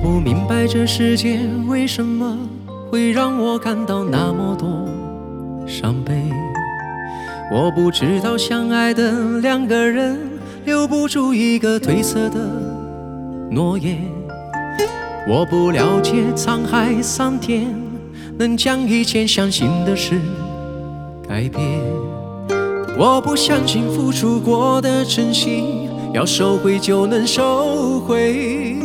不明白这世界为什么会让我感到那么多伤悲，我不知道相爱的两个人留不住一个褪色的诺言，我不了解沧海桑田能将以前相信的事改变，我不相信付出过的真心要收回就能收回，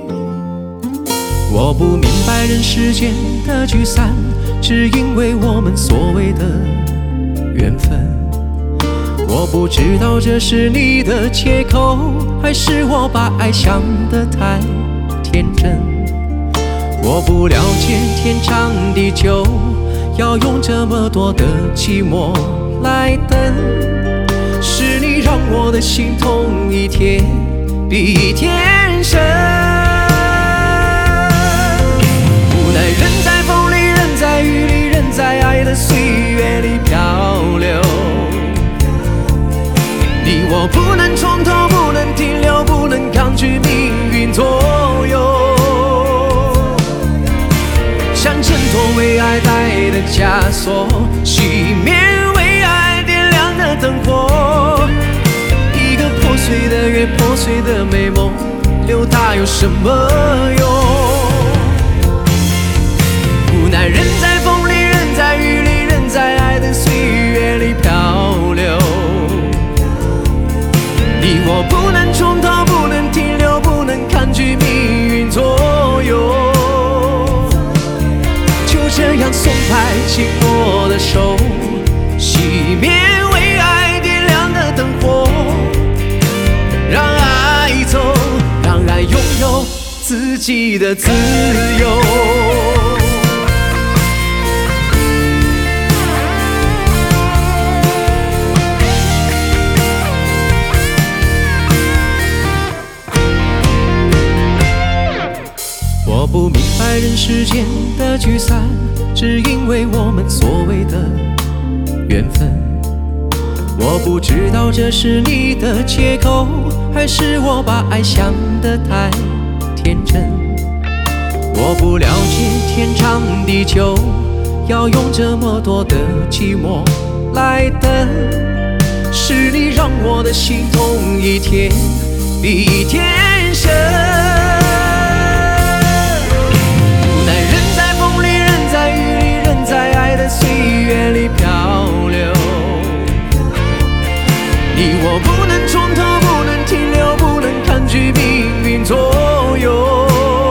我不明白人世间的聚散只因为我们所谓的缘分，我不知道这是你的借口还是我把爱想得太天真，我不了解天长地久要用这么多的寂寞来等，是你让我的心痛一天比一天深，无奈人在风里人在雨里人在爱的岁月里漂流，你我不能从头不能停留不能抗拒命运左右，想挣脱为爱带的枷锁，熄灭为爱点亮的灯火，一个破碎的月破碎的美梦留它有什么用，无奈人在风里人在雨里人在爱的岁月里漂流，你我不能从头不能停留不能抗拒命运左右，就这样松开紧握的手，熄灭为爱点亮的灯火，让爱走让爱拥有自己的自由，我不明白人世间的聚散只因为我们所谓的缘分，我不知道这是你的借口还是我把爱想得太天真，我不了解天长地久要用这么多的寂寞来等，是你让我的心痛一天比一天深，在爱的岁月里漂流，你我不能从头不能停留不能抗拒命运左右，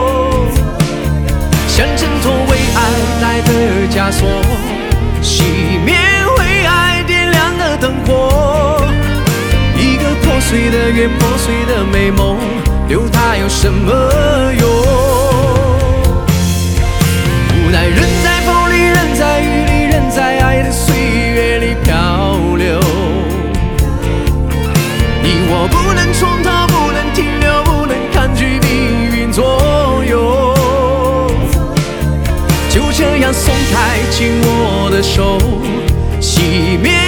想挣脱为爱带的枷锁，熄灭为爱点亮的灯火，一个破碎的愿破碎的美梦留它有什么用，无奈人在风里人在雨里人在爱的岁月里漂流，你我不能从头不能停留不能抗拒命运左右，就这样松开紧握的手，熄灭